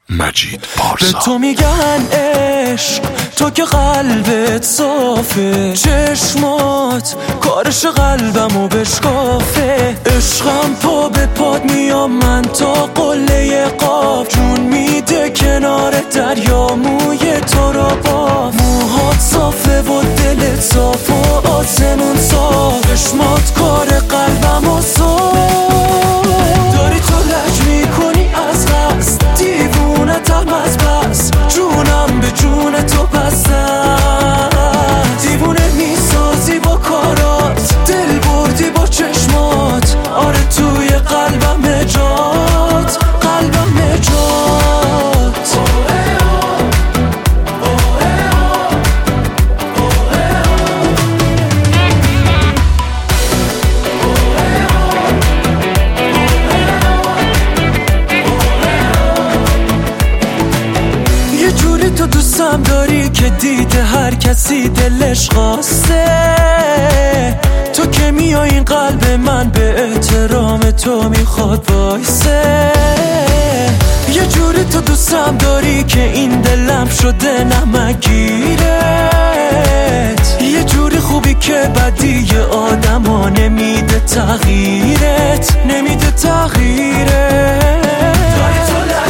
مجید پارسا. به تو میگن عشق، تو که قلبت صافه، چشمات کارش قلبمو بشکافه. عشقم پا به پاد میام من تا قله قاف، جون میده کنار دریا موی تو را باف. موهات صافه و دلت صاف و آسمون صاف، چشمات کار قلبمو صاف. داری تو لج میکنی از قصد، دیوونتم از بس، جونم به جون تو بستم. دیوونه میسازی با کارات، دل بردی با چشمات، آره توی قلبم جات، قلبم جات. یه جوری تو دوستم داری که دیده هر کسی دلش خواسته، تو که میای این قلب من به احترام تو میخواد وایسه. یه جوری تو دوستم داری که این دلم شده نمکگیرت، یه جوری خوبی که بدی آدم ها نمیده تغییرت، نمیده تغییرت. داری تو